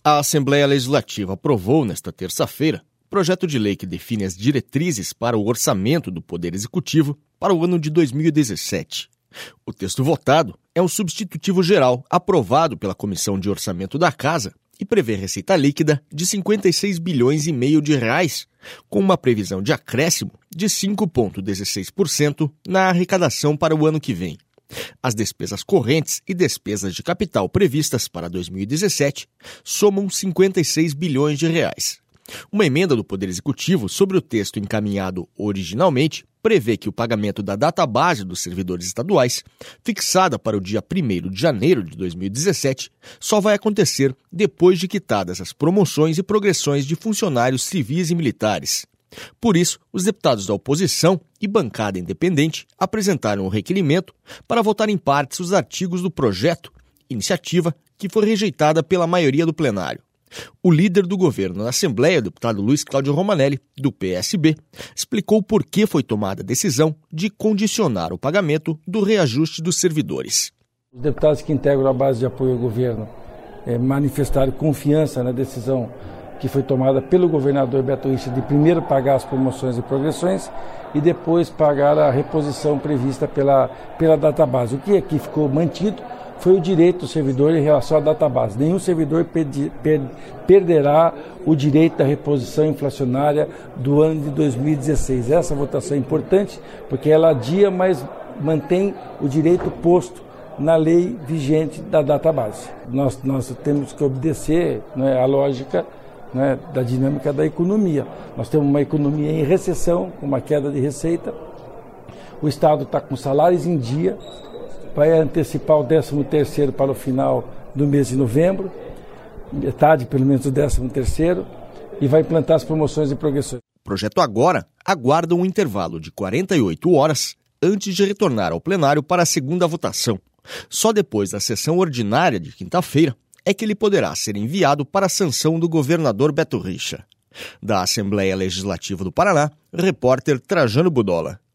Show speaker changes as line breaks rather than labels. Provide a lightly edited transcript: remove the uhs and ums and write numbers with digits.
A Assembleia Legislativa aprovou, nesta terça-feira, projeto de lei que define as diretrizes para o orçamento do Poder Executivo para o ano de 2017. O texto votado é um substitutivo geral aprovado pela Comissão de Orçamento da Casa e prevê receita líquida de 56 bilhões e meio de reais, com uma previsão de acréscimo de 5,16% na arrecadação para o ano que vem. As despesas correntes e despesas de capital previstas para 2017 somam 56 bilhões de reais. Uma emenda do Poder Executivo sobre o texto encaminhado originalmente prevê que o pagamento da database dos servidores estaduais, fixada para o dia 1º de janeiro de 2017, só vai acontecer depois de quitadas as promoções e progressões de funcionários civis e militares. Por isso, os deputados da oposição e bancada independente apresentaram o requerimento para votar em partes os artigos do projeto, iniciativa que foi rejeitada pela maioria do plenário. O líder do governo na Assembleia, o deputado Luiz Cláudio Romanelli, do PSB, explicou por que foi tomada a decisão de condicionar o pagamento do reajuste dos servidores.
Os deputados que integram a base de apoio ao governo manifestaram confiança na decisão que foi tomada pelo governador Beto Richa de primeiro pagar as promoções e progressões e depois pagar a reposição prevista pela database. O que aqui ficou mantido foi o direito do servidor em relação à database. Nenhum servidor perderá o direito da reposição inflacionária do ano de 2016. Essa votação é importante porque ela adia, mas mantém o direito posto na lei vigente da database. Nós temos que obedecer à lógica da dinâmica da economia. Nós temos uma economia em recessão, com uma queda de receita. O Estado está com salários em dia, vai antecipar o 13º para o final do mês de novembro, metade pelo menos do 13º, e vai implantar as promoções e progressões.
O projeto agora aguarda um intervalo de 48 horas antes de retornar ao plenário para a segunda votação. Só depois da sessão ordinária de quinta-feira é que ele poderá ser enviado para a sanção do governador Beto Richa. Da Assembleia Legislativa do Paraná, repórter Trajano Budola.